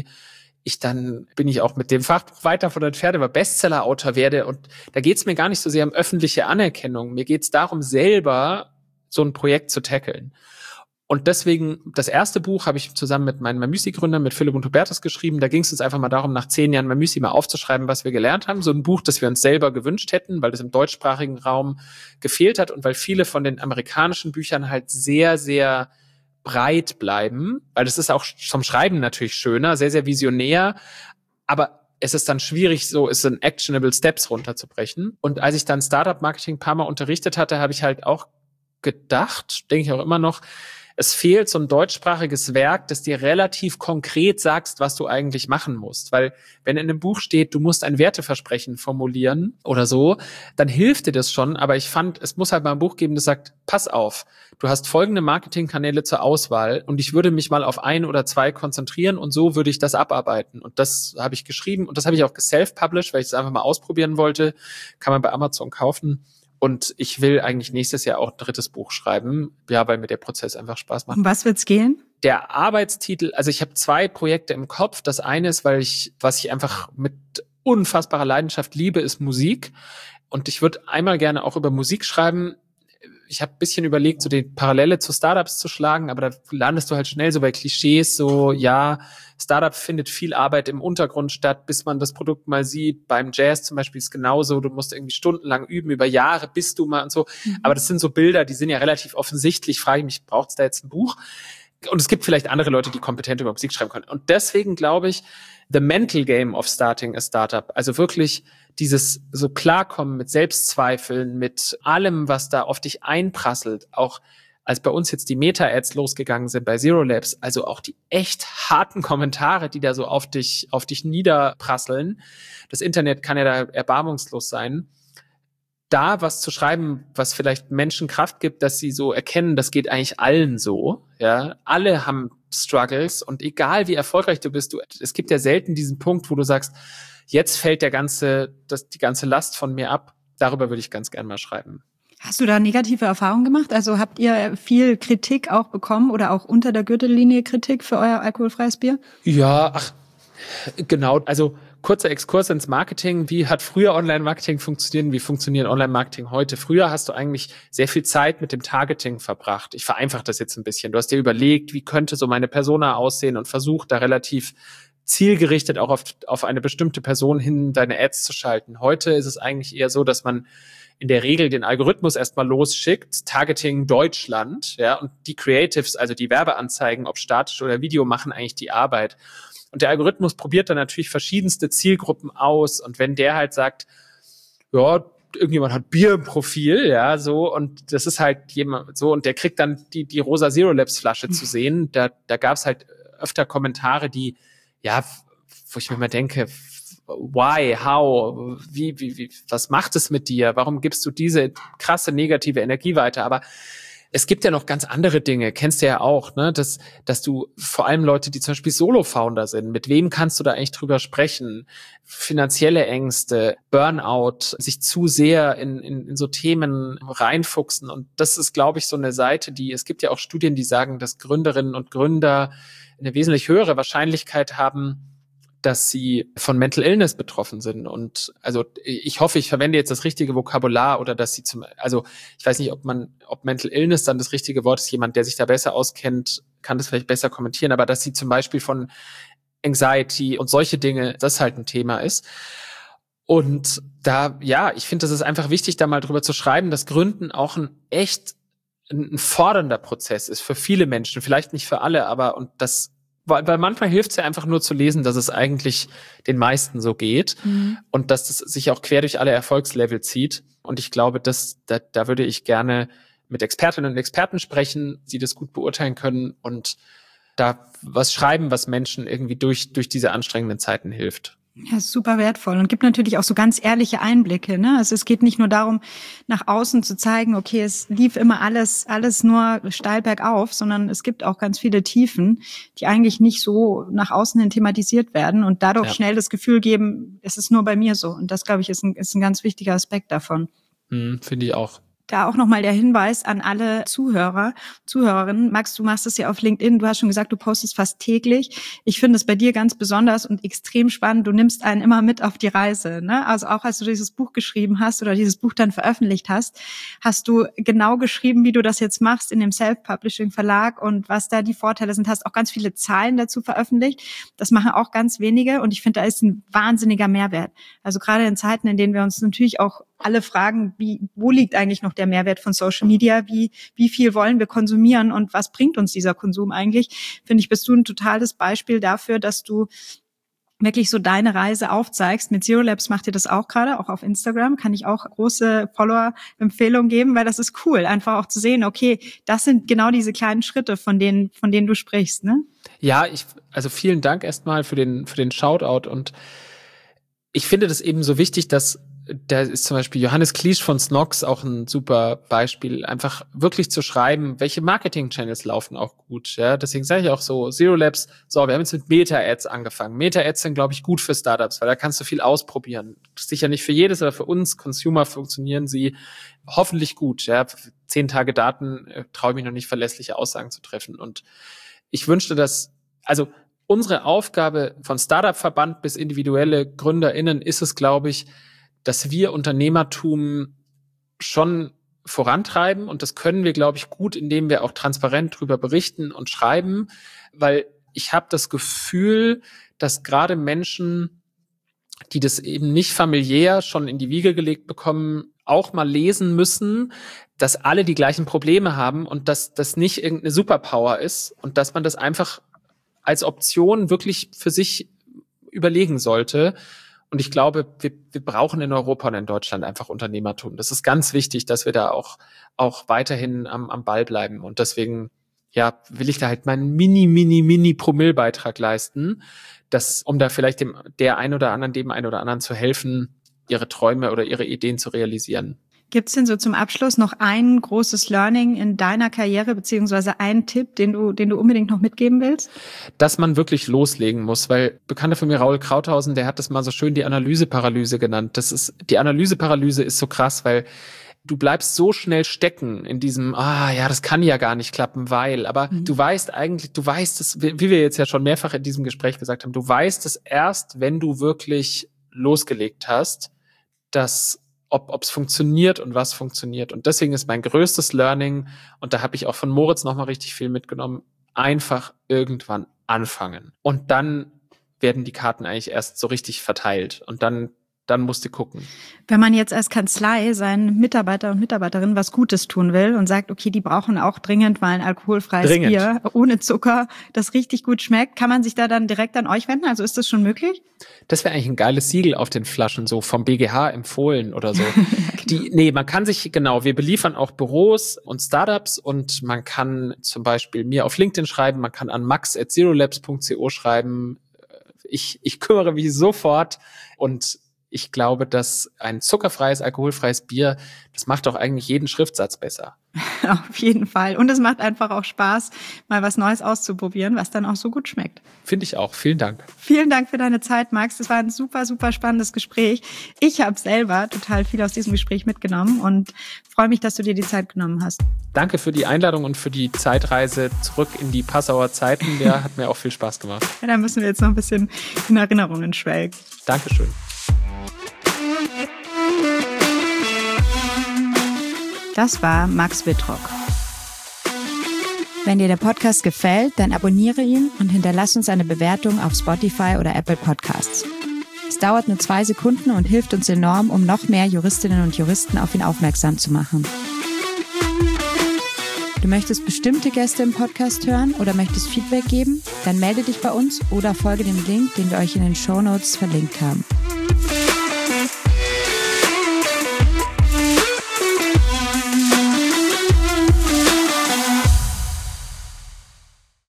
bin ich auch mit dem Fachbuch weit davon entfernt, aber Bestseller-Autor werde. Und da geht's mir gar nicht so sehr um öffentliche Anerkennung. Mir geht's darum, selber so ein Projekt zu tackeln. Und deswegen, das erste Buch habe ich zusammen mit meinen Mamüsi-Gründern, mit Philipp und Hubertus geschrieben. Da ging es uns einfach mal darum, nach 10 Jahren Mamüsi mal aufzuschreiben, was wir gelernt haben. So ein Buch, das wir uns selber gewünscht hätten, weil das im deutschsprachigen Raum gefehlt hat und weil viele von den amerikanischen Büchern halt sehr, sehr breit bleiben. Weil das ist auch zum Schreiben natürlich schöner, sehr, sehr visionär. Aber es ist dann schwierig, es in actionable Steps runterzubrechen. Und als ich dann Startup-Marketing ein paar Mal unterrichtet hatte, habe ich halt auch gedacht, denke ich auch immer noch, es fehlt so ein deutschsprachiges Werk, das dir relativ konkret sagst, was du eigentlich machen musst. Weil wenn in einem Buch steht, du musst ein Werteversprechen formulieren oder so, dann hilft dir das schon. Aber ich fand, es muss halt mal ein Buch geben, das sagt, pass auf, du hast folgende Marketingkanäle zur Auswahl und ich würde mich mal auf 1 oder 2 konzentrieren und so würde ich das abarbeiten. Und das habe ich geschrieben und das habe ich auch geself-published, weil ich es einfach mal ausprobieren wollte. Kann man bei Amazon kaufen. Und ich will eigentlich nächstes Jahr auch ein 3. Buch schreiben, ja, weil mir der Prozess einfach Spaß macht. Um was wird's gehen? Der Arbeitstitel, also ich habe 2 Projekte im Kopf. Das eine ist, was ich einfach mit unfassbarer Leidenschaft liebe, ist Musik. Und ich würde einmal gerne auch über Musik schreiben. ich habe ein bisschen überlegt, so die Parallele zu Startups zu schlagen, aber da landest du halt schnell so bei Klischees, so, ja, Startup findet viel Arbeit im Untergrund statt, bis man das Produkt mal sieht. Beim Jazz zum Beispiel ist genauso, du musst irgendwie stundenlang üben, über Jahre bist du mal und so. Aber das sind so Bilder, die sind ja relativ offensichtlich. Frage ich mich, braucht es da jetzt ein Buch? Und es gibt vielleicht andere Leute, die kompetent über Musik schreiben können. Und deswegen glaube ich, the mental game of starting a startup, also wirklich dieses so Klarkommen mit Selbstzweifeln, mit allem, was da auf dich einprasselt, auch als bei uns jetzt die Meta-Ads losgegangen sind bei Zero Labs, also auch die echt harten Kommentare, die da so auf dich niederprasseln. Das Internet kann ja da erbarmungslos sein. Da was zu schreiben, was vielleicht Menschen Kraft gibt, dass sie so erkennen, das geht eigentlich allen so, ja. Alle haben Struggles und egal wie erfolgreich du bist, es gibt ja selten diesen Punkt, wo du sagst, jetzt fällt die ganze Last von mir ab. Darüber würde ich ganz gern mal schreiben. Hast du da negative Erfahrungen gemacht? Also habt ihr viel Kritik auch bekommen oder auch unter der Gürtellinie Kritik für euer alkoholfreies Bier? Ja, genau. Also kurzer Exkurs ins Marketing. Wie hat früher Online-Marketing funktioniert? Wie funktioniert Online-Marketing heute? Früher hast du eigentlich sehr viel Zeit mit dem Targeting verbracht. Ich vereinfache das jetzt ein bisschen. Du hast dir überlegt, wie könnte so meine Persona aussehen und versucht da relativ zielgerichtet auch auf eine bestimmte Person hin deine Ads zu schalten. Heute ist es eigentlich eher so, dass man in der Regel den Algorithmus erstmal losschickt, Targeting Deutschland, ja, und die Creatives, also die Werbeanzeigen, ob statisch oder Video, machen eigentlich die Arbeit. Und der Algorithmus probiert dann natürlich verschiedenste Zielgruppen aus. Und wenn der halt sagt, ja, irgendjemand hat Bier im Profil, ja, so, und das ist halt jemand so, und der kriegt dann die rosa Zero Labs Flasche zu sehen, da gab's halt öfter Kommentare, die, ja, wo ich mir immer denke, why, how, wie, was macht es mit dir? Warum gibst du diese krasse negative Energie weiter? Aber es gibt ja noch ganz andere Dinge, kennst du ja auch, ne, dass du vor allem Leute, die zum Beispiel Solo-Founder sind, mit wem kannst du da eigentlich drüber sprechen? Finanzielle Ängste, Burnout, sich zu sehr in so Themen reinfuchsen. Und das ist, glaube ich, so eine Seite, es gibt ja auch Studien, die sagen, dass Gründerinnen und Gründer eine wesentlich höhere Wahrscheinlichkeit haben, dass sie von Mental Illness betroffen sind. Und also ich hoffe, ich verwende jetzt das richtige Vokabular oder dass sie ich weiß nicht, ob Mental Illness dann das richtige Wort ist. Jemand, der sich da besser auskennt, kann das vielleicht besser kommentieren, aber dass sie zum Beispiel von Anxiety und solche Dinge, das halt ein Thema ist. Und da, ja, ich finde, das ist einfach wichtig, da mal drüber zu schreiben, dass Gründen auch ein fordernder Prozess ist für viele Menschen, vielleicht nicht für alle, weil manchmal hilft es ja einfach nur zu lesen, dass es eigentlich den meisten so geht und dass es sich auch quer durch alle Erfolgslevel zieht. Und ich glaube, da würde ich gerne mit Expertinnen und Experten sprechen, die das gut beurteilen können und da was schreiben, was Menschen irgendwie durch diese anstrengenden Zeiten hilft. Ja, super wertvoll und gibt natürlich auch so ganz ehrliche Einblicke, ne? Also es geht nicht nur darum, nach außen zu zeigen, okay, es lief immer alles nur steil bergauf, sondern es gibt auch ganz viele Tiefen, die eigentlich nicht so nach außen hin thematisiert werden und dadurch schnell das Gefühl geben, es ist nur bei mir so. Und das, glaube ich, ist ein ganz wichtiger Aspekt davon. Finde ich auch. Da auch nochmal der Hinweis an alle Zuhörerinnen. Max, du machst es ja auf LinkedIn. Du hast schon gesagt, du postest fast täglich. Ich finde es bei dir ganz besonders und extrem spannend. Du nimmst einen immer mit auf die Reise, ne? Also auch als du dieses Buch geschrieben hast oder dieses Buch dann veröffentlicht hast, hast du genau geschrieben, wie du das jetzt machst in dem Self-Publishing-Verlag und was da die Vorteile sind. Hast auch ganz viele Zahlen dazu veröffentlicht. Das machen auch ganz wenige und ich finde, da ist ein wahnsinniger Mehrwert. Also gerade in Zeiten, in denen wir uns natürlich auch alle fragen, wo liegt eigentlich noch der Mehrwert von Social Media? Wie viel wollen wir konsumieren und was bringt uns dieser Konsum eigentlich? Finde ich, bist du ein totales Beispiel dafür, dass du wirklich so deine Reise aufzeigst. Mit Zero Labs macht ihr das auch gerade, auch auf Instagram. Kann ich auch große Follower-Empfehlungen geben, weil das ist cool, einfach auch zu sehen, okay, das sind genau diese kleinen Schritte, von denen du sprichst, ne? Ja, also vielen Dank erstmal für den Shoutout und ich finde das eben so wichtig, dass da ist zum Beispiel Johannes Kliesch von Snox auch ein super Beispiel, einfach wirklich zu schreiben, welche Marketing-Channels laufen auch gut. Ja, deswegen sage ich auch so, Zero Labs, wir haben jetzt mit Meta-Ads angefangen. Meta-Ads sind, glaube ich, gut für Startups, weil da kannst du viel ausprobieren. Sicher nicht für jedes, aber für uns Consumer funktionieren sie hoffentlich gut. Ja, 10 Tage Daten traue ich mich noch nicht, verlässliche Aussagen zu treffen. Und ich wünschte, also unsere Aufgabe von Startup-Verband bis individuelle GründerInnen ist es, glaube ich, dass wir Unternehmertum schon vorantreiben und das können wir, glaube ich, gut, indem wir auch transparent drüber berichten und schreiben, weil ich habe das Gefühl, dass gerade Menschen, die das eben nicht familiär schon in die Wiege gelegt bekommen, auch mal lesen müssen, dass alle die gleichen Probleme haben und dass das nicht irgendeine Superpower ist und dass man das einfach als Option wirklich für sich überlegen sollte. Und ich glaube, wir brauchen in Europa und in Deutschland einfach Unternehmertum. Das ist ganz wichtig, dass wir da auch weiterhin am Ball bleiben. Und deswegen, ja, will ich da halt meinen mini Promillebeitrag leisten, um da vielleicht dem einen oder anderen zu helfen, ihre Träume oder ihre Ideen zu realisieren. Gibt's denn so zum Abschluss noch ein großes Learning in deiner Karriere, beziehungsweise einen Tipp, den du unbedingt noch mitgeben willst? Dass man wirklich loslegen muss, weil Bekannter von mir, Raoul Krauthausen, der hat das mal so schön die Analyseparalyse genannt. Die Analyseparalyse ist so krass, weil du bleibst so schnell stecken in diesem, das kann ja gar nicht klappen, aber du weißt es, wie wir jetzt ja schon mehrfach in diesem Gespräch gesagt haben, du weißt es erst, wenn du wirklich losgelegt hast, dass ob es funktioniert und was funktioniert. Und deswegen ist mein größtes Learning, und da habe ich auch von Moritz nochmal richtig viel mitgenommen, einfach irgendwann anfangen. Und dann werden die Karten eigentlich erst so richtig verteilt. Und dann musst du gucken. Wenn man jetzt als Kanzlei seinen Mitarbeiter und Mitarbeiterinnen was Gutes tun will und sagt, okay, die brauchen auch dringend mal ein alkoholfreies Bier ohne Zucker, das richtig gut schmeckt, kann man sich da dann direkt an euch wenden? Also ist das schon möglich? Das wäre eigentlich ein geiles Siegel auf den Flaschen, so vom BGH empfohlen oder so. Genau. Man kann wir beliefern auch Büros und Startups und man kann zum Beispiel mir auf LinkedIn schreiben, man kann an max@zerolabs.co schreiben. Ich kümmere mich sofort und ich glaube, dass ein zuckerfreies, alkoholfreies Bier, das macht doch eigentlich jeden Schriftsatz besser. Auf jeden Fall. Und es macht einfach auch Spaß, mal was Neues auszuprobieren, was dann auch so gut schmeckt. Finde ich auch. Vielen Dank. Vielen Dank für deine Zeit, Max. Das war ein super, super spannendes Gespräch. Ich habe selber total viel aus diesem Gespräch mitgenommen und freue mich, dass du dir die Zeit genommen hast. Danke für die Einladung und für die Zeitreise zurück in die Passauer Zeiten. Der hat mir auch viel Spaß gemacht. Ja, da müssen wir jetzt noch ein bisschen in Erinnerungen schwelgen. Dankeschön. Das war Max Wittrock. Wenn dir der Podcast gefällt, dann abonniere ihn und hinterlass uns eine Bewertung auf Spotify oder Apple Podcasts. Es dauert nur 2 Sekunden und hilft uns enorm, um noch mehr Juristinnen und Juristen auf ihn aufmerksam zu machen. Du möchtest bestimmte Gäste im Podcast hören oder möchtest Feedback geben? Dann melde dich bei uns oder folge dem Link, den wir euch in den Shownotes verlinkt haben.